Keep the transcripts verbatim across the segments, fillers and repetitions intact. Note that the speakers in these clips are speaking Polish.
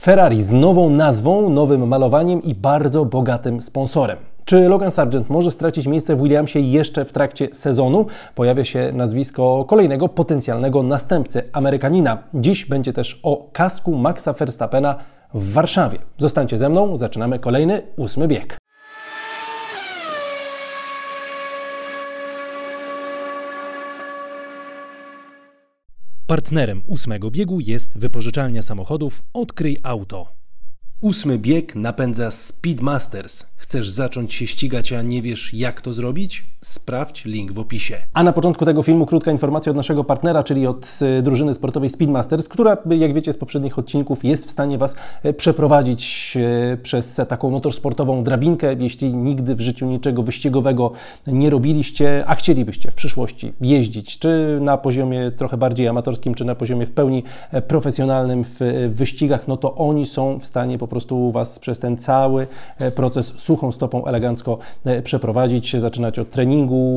Ferrari z nową nazwą, nowym malowaniem i bardzo bogatym sponsorem. Czy Logan Sargent może stracić miejsce w Williamsie jeszcze w trakcie sezonu? Pojawia się nazwisko kolejnego potencjalnego następcy Amerykanina. Dziś będzie też o kasku Maxa Verstappena w Warszawie. Zostańcie ze mną, zaczynamy kolejny ósmy bieg. Partnerem ósmego biegu jest wypożyczalnia samochodów Odkryj Auto. Ósmy bieg napędza Speedmasters. Chcesz zacząć się ścigać, a nie wiesz, jak to zrobić? Sprawdź link w opisie. A na początku tego filmu krótka informacja od naszego partnera, czyli od drużyny sportowej Speedmasters, która, jak wiecie z poprzednich odcinków, jest w stanie Was przeprowadzić przez taką motorsportową drabinkę. Jeśli nigdy w życiu niczego wyścigowego nie robiliście, a chcielibyście w przyszłości jeździć, czy na poziomie trochę bardziej amatorskim, czy na poziomie w pełni profesjonalnym w wyścigach, no to oni są w stanie po prostu Was przez ten cały proces suchą stopą elegancko przeprowadzić, zaczynać od treningu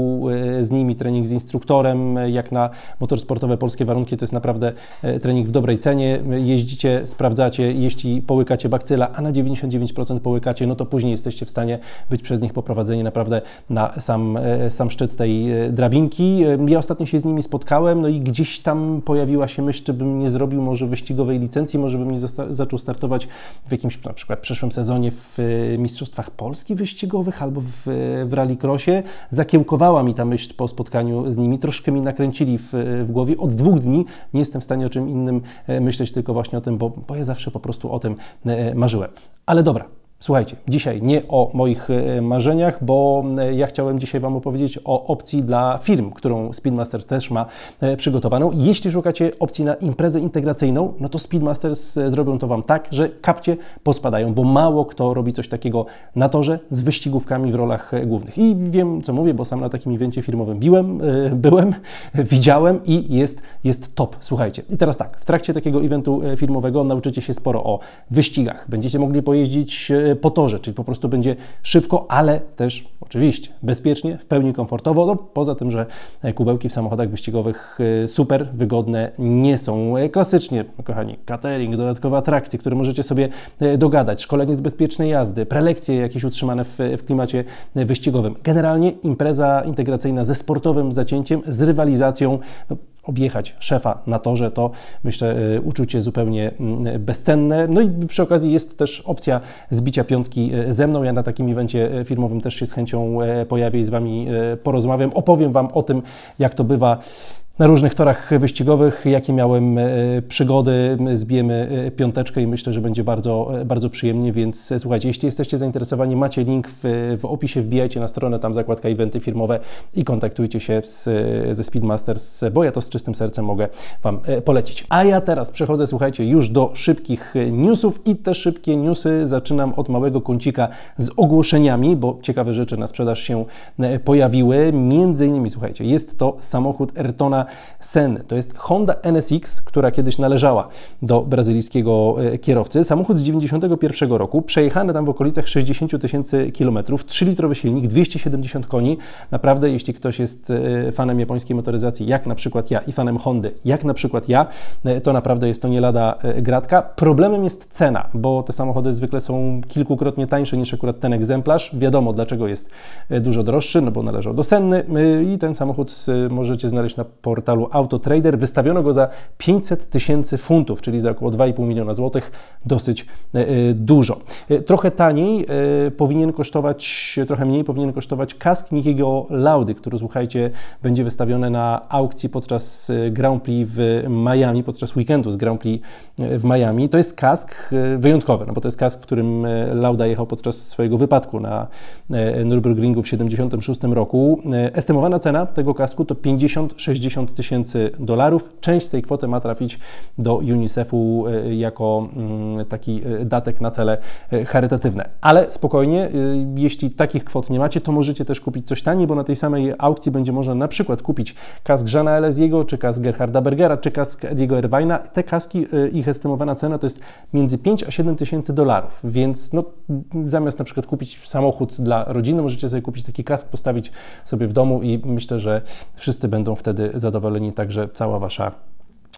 z nimi, trening z instruktorem, jak na motorsportowe polskie warunki, to jest naprawdę trening w dobrej cenie. Jeździcie, sprawdzacie, jeśli połykacie bakcyla, a na dziewięćdziesiąt dziewięć procent połykacie, no to później jesteście w stanie być przez nich poprowadzeni naprawdę na sam, sam szczyt tej drabinki. Ja ostatnio się z nimi spotkałem, no i gdzieś tam pojawiła się myśl, czy bym nie zrobił może wyścigowej licencji, może bym nie zaczął startować w jakimś na przykład przyszłym sezonie w Mistrzostwach Polski wyścigowych albo w, w rallycrossie. Zakiełkowała mi ta myśl po spotkaniu z nimi, troszkę mi nakręcili w, w głowie. Od dwóch dni nie jestem w stanie o czym innym myśleć, tylko właśnie o tym, bo, bo ja zawsze po prostu o tym marzyłem. Ale dobra. Słuchajcie, dzisiaj nie o moich marzeniach, bo ja chciałem dzisiaj Wam opowiedzieć o opcji dla firm, którą Speedmasters też ma przygotowaną. Jeśli szukacie opcji na imprezę integracyjną, no to Speedmasters zrobią to Wam tak, że kapcie pospadają, bo mało kto robi coś takiego na torze z wyścigówkami w rolach głównych. I wiem, co mówię, bo sam na takim evencie firmowym biłem, byłem, widziałem i jest, jest top. Słuchajcie, i teraz tak, w trakcie takiego eventu filmowego nauczycie się sporo o wyścigach. Będziecie mogli pojeździć po torze, czyli po prostu będzie szybko, ale też oczywiście bezpiecznie, w pełni komfortowo, no, poza tym, że kubełki w samochodach wyścigowych super wygodne nie są. Klasycznie, kochani, catering, dodatkowe atrakcje, które możecie sobie dogadać, szkolenie z bezpiecznej jazdy, prelekcje jakieś utrzymane w, w klimacie wyścigowym. Generalnie impreza integracyjna ze sportowym zacięciem, z rywalizacją, no, objechać szefa na torze, to myślę uczucie zupełnie bezcenne. No i przy okazji jest też opcja zbicia piątki ze mną. Ja na takim evencie filmowym też się z chęcią pojawię i z Wami porozmawiam. Opowiem Wam o tym, jak to bywa na różnych torach wyścigowych, jakie miałem przygody, zbijemy piąteczkę i myślę, że będzie bardzo, bardzo przyjemnie, więc słuchajcie, jeśli jesteście zainteresowani, macie link w, w opisie, wbijajcie na stronę, tam zakładka eventy firmowe i kontaktujcie się z, ze Speedmasters, bo ja to z czystym sercem mogę Wam polecić. A ja teraz przechodzę, słuchajcie, już do szybkich newsów i te szybkie newsy zaczynam od małego kącika z ogłoszeniami, bo ciekawe rzeczy na sprzedaż się pojawiły. Między innymi, słuchajcie, jest to samochód Ayrtona Senny. To jest Honda N S X, która kiedyś należała do brazylijskiego kierowcy. Samochód z dziewięćdziesiątego pierwszego roku, przejechany tam w okolicach sześćdziesiąt tysięcy kilometrów, trzylitrowy silnik, dwieście siedemdziesiąt koni. Naprawdę, jeśli ktoś jest fanem japońskiej motoryzacji, jak na przykład ja, i fanem Hondy, jak na przykład ja, to naprawdę jest to nie lada gratka. Problemem jest cena, bo te samochody zwykle są kilkukrotnie tańsze niż akurat ten egzemplarz. Wiadomo, dlaczego jest dużo droższy, no bo należał do Senny i ten samochód możecie znaleźć na portalu Autotrader. Wystawiono go za pięćset tysięcy funtów, czyli za około dwa i pół miliona złotych. Dosyć y, dużo. Y, trochę taniej y, powinien kosztować, trochę mniej powinien kosztować kask Nickiego Laudy, który, słuchajcie, będzie wystawiony na aukcji podczas Grand Prix w Miami, podczas weekendu z Grand Prix w Miami. To jest kask y, wyjątkowy, no bo to jest kask, w którym Lauda jechał podczas swojego wypadku na y, Nürburgringu w tysiąc dziewięćset siedemdziesiątym szóstym roku. Y, estymowana cena tego kasku to pięćdziesiąt sześćdziesiąt tysięcy dolarów. Część z tej kwoty ma trafić do UNICEF-u jako taki datek na cele charytatywne. Ale spokojnie, jeśli takich kwot nie macie, to możecie też kupić coś taniej, bo na tej samej aukcji będzie można na przykład kupić kask Jeana Alesiego, czy kask Gerharda Bergera, czy kask Ediego Irvina. Te kaski, ich estymowana cena to jest między pięć a siedem tysięcy dolarów, więc no, zamiast na przykład kupić samochód dla rodziny, możecie sobie kupić taki kask, postawić sobie w domu i myślę, że wszyscy będą wtedy zadowoleni, także cała Wasza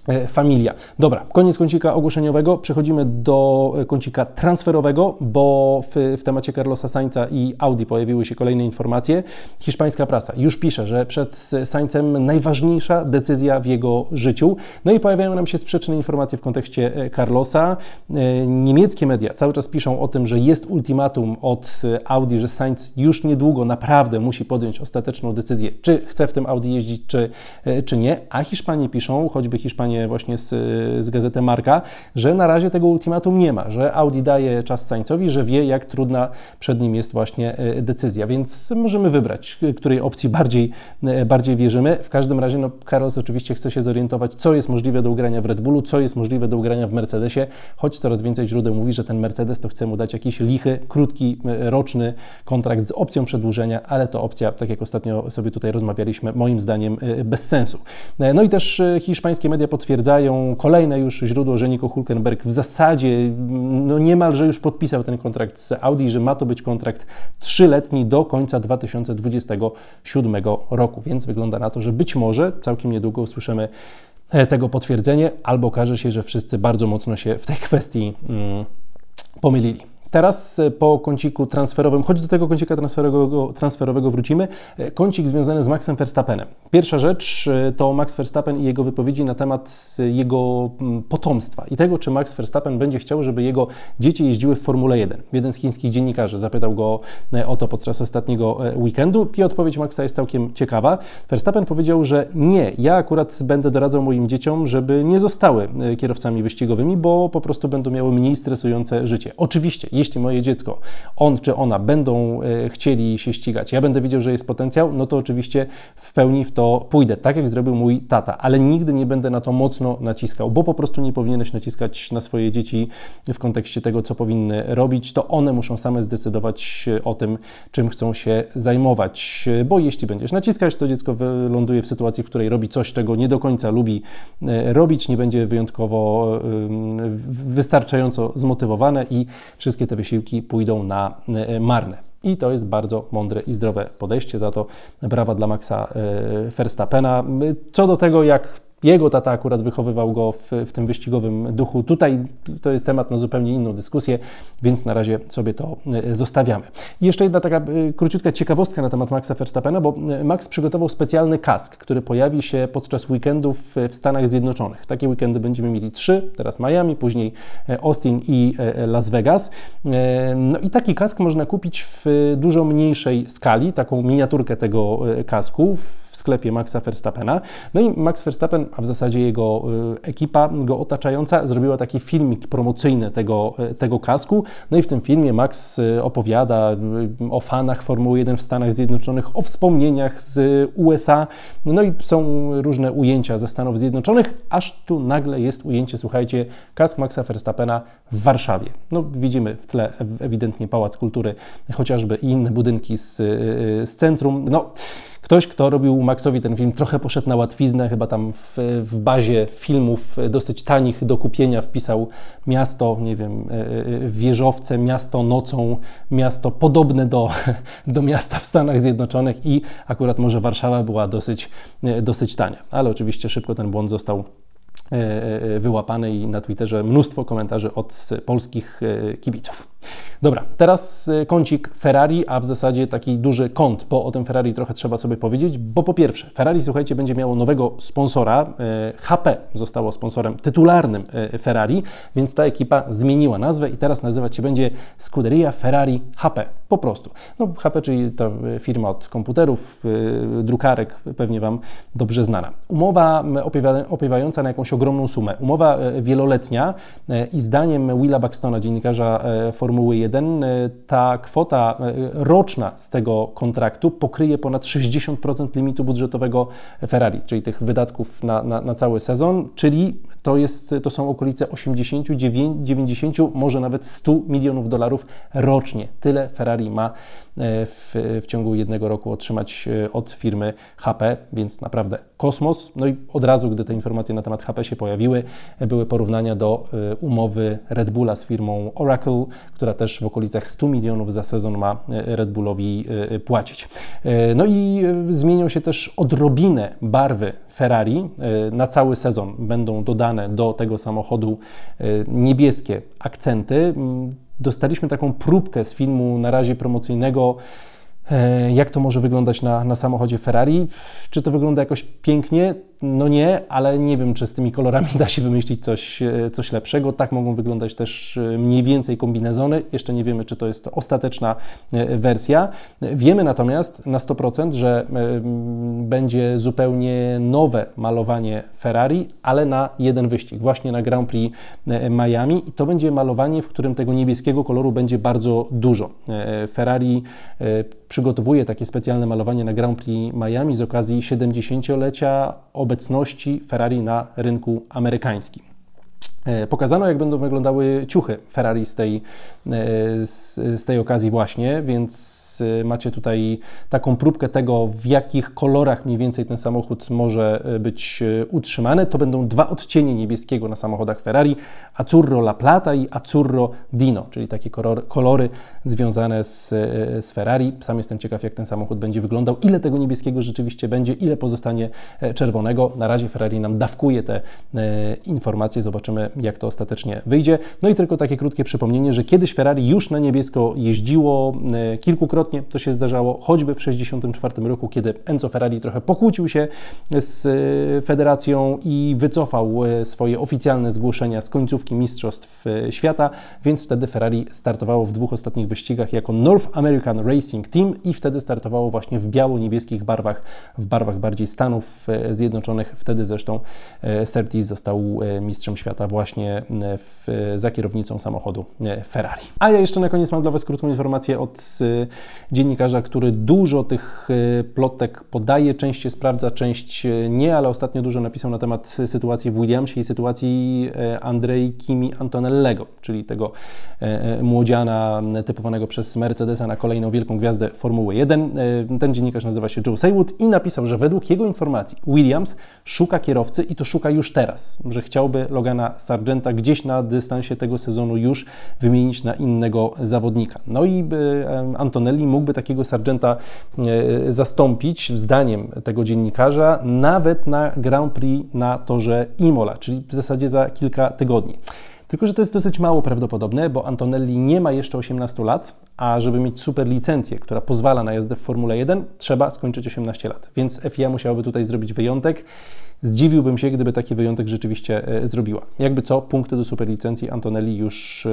Familia. Dobra, koniec kącika ogłoszeniowego. Przechodzimy do kącika transferowego, bo w, w temacie Carlosa Sainza i Audi pojawiły się kolejne informacje. Hiszpańska prasa już pisze, że przed Sainzem najważniejsza decyzja w jego życiu. No i pojawiają nam się sprzeczne informacje w kontekście Carlosa. Niemieckie media cały czas piszą o tym, że jest ultimatum od Audi, że Sainz już niedługo naprawdę musi podjąć ostateczną decyzję, czy chce w tym Audi jeździć, czy, czy nie. A Hiszpanie piszą, choćby Hiszpanie właśnie z, z gazety Marca, że na razie tego ultimatum nie ma, że Audi daje czas Sainzowi, że wie, jak trudna przed nim jest właśnie decyzja, więc możemy wybrać, której opcji bardziej, bardziej wierzymy. W każdym razie no, Carlos oczywiście chce się zorientować, co jest możliwe do ugrania w Red Bullu, co jest możliwe do ugrania w Mercedesie, choć coraz więcej źródeł mówi, że ten Mercedes to chce mu dać jakiś lichy, krótki, roczny kontrakt z opcją przedłużenia, ale to opcja, tak jak ostatnio sobie tutaj rozmawialiśmy, moim zdaniem bez sensu. No i też hiszpańskie media potwierdzają, Potwierdzają kolejne już źródło, że Nico Hülkenberg w zasadzie no niemalże już podpisał ten kontrakt z Audi, że ma to być kontrakt trzyletni do końca dwa tysiące dwudziestego siódmego roku, więc wygląda na to, że być może całkiem niedługo usłyszymy tego potwierdzenie, albo okaże się, że wszyscy bardzo mocno się w tej kwestii mm, pomylili. Teraz po kąciku transferowym, choć do tego kącika transferowego, transferowego wrócimy, kącik związany z Maxem Verstappenem. Pierwsza rzecz to Max Verstappen i jego wypowiedzi na temat jego potomstwa i tego, czy Max Verstappen będzie chciał, żeby jego dzieci jeździły w Formule jeden. Jeden z chińskich dziennikarzy zapytał go o to podczas ostatniego weekendu i odpowiedź Maxa jest całkiem ciekawa. Verstappen powiedział, że nie, ja akurat będę doradzał moim dzieciom, żeby nie zostały kierowcami wyścigowymi, bo po prostu będą miały mniej stresujące życie. Oczywiście, jeśli moje dziecko, on czy ona będą e, chcieli się ścigać, ja będę widział, że jest potencjał, no to oczywiście w pełni w to pójdę, tak jak zrobił mój tata, ale nigdy nie będę na to mocno naciskał, bo po prostu nie powinieneś naciskać na swoje dzieci w kontekście tego, co powinny robić, to one muszą same zdecydować o tym, czym chcą się zajmować, bo jeśli będziesz naciskać, to dziecko wyląduje w sytuacji, w której robi coś, czego nie do końca lubi e, robić, nie będzie wyjątkowo e, wystarczająco zmotywowane i wszystkie te wysiłki pójdą na marne. I to jest bardzo mądre i zdrowe podejście, za to brawa dla Maxa Verstappena. Co do tego, jak jego tata akurat wychowywał go w, w tym wyścigowym duchu, tutaj to jest temat na zupełnie inną dyskusję, więc na razie sobie to zostawiamy. I jeszcze jedna taka króciutka ciekawostka na temat Maxa Verstappena, bo Max przygotował specjalny kask, który pojawi się podczas weekendów w Stanach Zjednoczonych. Takie weekendy będziemy mieli trzy, teraz Miami, później Austin i Las Vegas. No i taki kask można kupić w dużo mniejszej skali, taką miniaturkę tego kasku w sklepie Maxa Verstappena. No i Max Verstappen, a w zasadzie jego ekipa go otaczająca, zrobiła taki filmik promocyjny tego, tego kasku. No i w tym filmie Max opowiada o fanach Formuły jeden w Stanach Zjednoczonych, o wspomnieniach z U S A. No i są różne ujęcia ze Stanów Zjednoczonych, aż tu nagle jest ujęcie, słuchajcie, kask Maxa Verstappena w Warszawie. No widzimy w tle ewidentnie Pałac Kultury, chociażby i inne budynki z, z centrum. No, ktoś, kto robił Maxowi ten film, trochę poszedł na łatwiznę, chyba tam w, w bazie filmów dosyć tanich do kupienia wpisał miasto, nie wiem, wieżowce, miasto nocą, miasto podobne do, do miasta w Stanach Zjednoczonych i akurat może Warszawa była dosyć, dosyć tania, ale oczywiście szybko ten błąd został wyłapany i na Twitterze mnóstwo komentarzy od polskich kibiców. Dobra, teraz kącik Ferrari, a w zasadzie taki duży kąt, bo o tym Ferrari trochę trzeba sobie powiedzieć, bo po pierwsze, Ferrari, słuchajcie, będzie miało nowego sponsora, H P zostało sponsorem tytularnym Ferrari, więc ta ekipa zmieniła nazwę i teraz nazywać się będzie Scuderia Ferrari H P, po prostu. No H P, czyli to firma od komputerów, drukarek, pewnie Wam dobrze znana. Umowa opiewająca na jakąś ogromną sumę, umowa wieloletnia i zdaniem Willa Buxtona, dziennikarza Formuły jeden, ta kwota roczna z tego kontraktu pokryje ponad sześćdziesiąt procent limitu budżetowego Ferrari, czyli tych wydatków na, na, na cały sezon, czyli to, jest, to są okolice osiemdziesiąt, dziewięćdziesiąt, może nawet sto milionów dolarów rocznie. Tyle Ferrari ma w, w ciągu jednego roku otrzymać od firmy H P, więc naprawdę kosmos. No i od razu, gdy te informacje na temat H P się pojawiły, były porównania do umowy Red Bulla z firmą Oracle, która też w okolicach stu milionów za sezon ma Red Bullowi płacić. No i zmienią się też odrobinę barwy Ferrari. Na cały sezon będą dodane do tego samochodu niebieskie akcenty. Dostaliśmy taką próbkę z filmu na razie promocyjnego, jak to może wyglądać na, na samochodzie Ferrari. Czy to wygląda jakoś pięknie? No nie, ale nie wiem, czy z tymi kolorami da się wymyślić coś, coś lepszego. Tak mogą wyglądać też mniej więcej kombinezony. Jeszcze nie wiemy, czy to jest ostateczna wersja. Wiemy natomiast na sto procent, że będzie zupełnie nowe malowanie Ferrari, ale na jeden wyścig, właśnie na Grand Prix Miami. I to będzie malowanie, w którym tego niebieskiego koloru będzie bardzo dużo. Ferrari przygotowuje takie specjalne malowanie na Grand Prix Miami z okazji siedemdziesięciolecia obecności Ferrari na rynku amerykańskim. Pokazano, jak będą wyglądały ciuchy Ferrari z tej, z, z tej okazji właśnie, więc macie tutaj taką próbkę tego, w jakich kolorach mniej więcej ten samochód może być utrzymany. To będą dwa odcienie niebieskiego na samochodach Ferrari, Azzurro La Plata i Azzurro Dino, czyli takie kolory związane z, z Ferrari. Sam jestem ciekaw, jak ten samochód będzie wyglądał, ile tego niebieskiego rzeczywiście będzie, ile pozostanie czerwonego. Na razie Ferrari nam dawkuje te informacje, zobaczymy, jak to ostatecznie wyjdzie. No i tylko takie krótkie przypomnienie, że kiedyś Ferrari już na niebiesko jeździło kilkukrotnie. To się zdarzało choćby w sześćdziesiątym czwartym roku, kiedy Enzo Ferrari trochę pokłócił się z federacją i wycofał swoje oficjalne zgłoszenia z końcówki Mistrzostw Świata, więc wtedy Ferrari startowało w dwóch ostatnich wyścigach jako North American Racing Team i wtedy startowało właśnie w biało-niebieskich barwach, w barwach bardziej Stanów Zjednoczonych. Wtedy zresztą Surtees został mistrzem świata właśnie w, za kierownicą samochodu Ferrari. A ja jeszcze na koniec mam dla Was krótką informację od dziennikarza, który dużo tych plotek podaje, część się sprawdza, część nie, ale ostatnio dużo napisał na temat sytuacji w Williamsie i sytuacji Andrei Kimi Antonellego, czyli tego młodziana typowanego przez Mercedesa na kolejną wielką gwiazdę Formuły jeden. Ten dziennikarz nazywa się Joe Saywood i napisał, że według jego informacji Williams szuka kierowcy i to szuka już teraz, że chciałby Logana Sargenta gdzieś na dystansie tego sezonu już wymienić na innego zawodnika. No i Antonelli mógłby takiego Sargenta zastąpić, zdaniem tego dziennikarza, nawet na Grand Prix na torze Imola, czyli w zasadzie za kilka tygodni. Tylko że to jest dosyć mało prawdopodobne, bo Antonelli nie ma jeszcze osiemnastu lat, a żeby mieć super licencję, która pozwala na jazdę w Formule jeden, trzeba skończyć osiemnaście lat. Więc F I A musiałaby tutaj zrobić wyjątek. Zdziwiłbym się, gdyby taki wyjątek rzeczywiście zrobiła. Jakby co, punkty do super licencji Antonelli już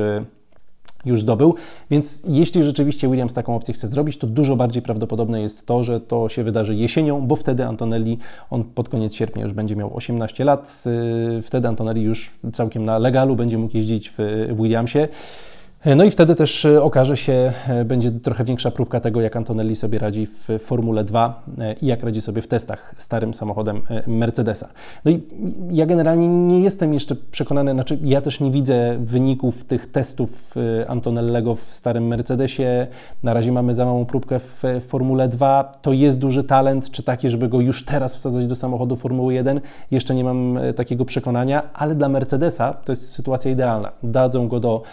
już zdobył, więc jeśli rzeczywiście Williams taką opcję chce zrobić, to dużo bardziej prawdopodobne jest to, że to się wydarzy jesienią, bo wtedy Antonelli, on pod koniec sierpnia już będzie miał osiemnaście lat, wtedy Antonelli już całkiem na legalu będzie mógł jeździć w Williamsie. No i wtedy też okaże się, będzie trochę większa próbka tego, jak Antonelli sobie radzi w Formule dwa i jak radzi sobie w testach starym samochodem Mercedesa. No i ja generalnie nie jestem jeszcze przekonany, znaczy ja też nie widzę wyników tych testów Antonellego w starym Mercedesie. Na razie mamy za małą próbkę w Formule dwa. To jest duży talent, czy taki, żeby go już teraz wsadzać do samochodu Formuły jeden? Jeszcze nie mam takiego przekonania, ale dla Mercedesa to jest sytuacja idealna. Dadzą go do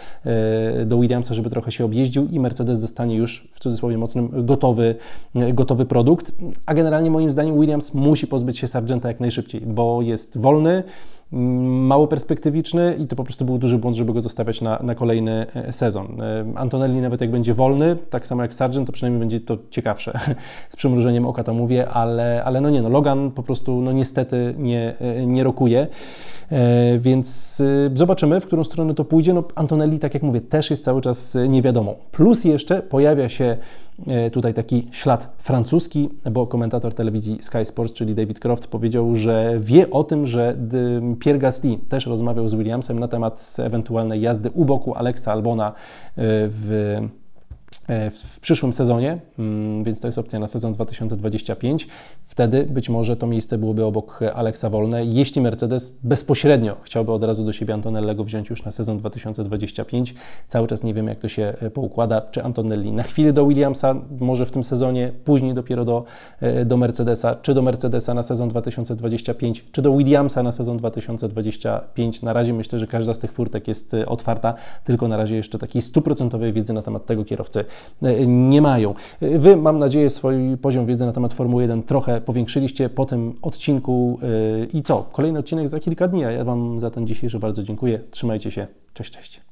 do Williamsa, żeby trochę się objeździł i Mercedes dostanie już, w cudzysłowie mocnym, gotowy, gotowy produkt. A generalnie moim zdaniem Williams musi pozbyć się Sargenta jak najszybciej, bo jest wolny, mało perspektywiczny i to po prostu był duży błąd, żeby go zostawiać na, na kolejny sezon. Antonelli nawet jak będzie wolny, tak samo jak Sargent, to przynajmniej będzie to ciekawsze. Z przymrużeniem oka to mówię, ale, ale no nie, no Logan po prostu no niestety nie, nie rokuje. Więc zobaczymy, w którą stronę to pójdzie. No Antonelli, tak jak mówię, też jest cały czas niewiadomą. Plus jeszcze pojawia się tutaj taki ślad francuski, bo komentator telewizji Sky Sports, czyli David Croft, powiedział, że wie o tym, że Pierre Gasly też rozmawiał z Williamsem na temat ewentualnej jazdy u boku Alexa Albona w w przyszłym sezonie, więc to jest opcja na sezon dwa tysiące dwudziesty piąty. Wtedy być może to miejsce byłoby obok Alexa Wolne, jeśli Mercedes bezpośrednio chciałby od razu do siebie Antonellego wziąć już na sezon dwa tysiące dwudziesty piąty. Cały czas nie wiem, jak to się poukłada. Czy Antonelli na chwilę do Williamsa, może w tym sezonie, później dopiero do, do Mercedesa, czy do Mercedesa na sezon dwa tysiące dwudziesty piąty, czy do Williamsa na sezon dwa tysiące dwudziesty piąty. Na razie myślę, że każda z tych furtek jest otwarta, tylko na razie jeszcze takiej stuprocentowej wiedzy na temat tego kierowcy nie mają. Wy, mam nadzieję, swój poziom wiedzy na temat Formuły jeden trochę powiększyliście po tym odcinku. I co? Kolejny odcinek za kilka dni, a ja Wam za ten dzisiejszy bardzo dziękuję. Trzymajcie się. Cześć, cześć.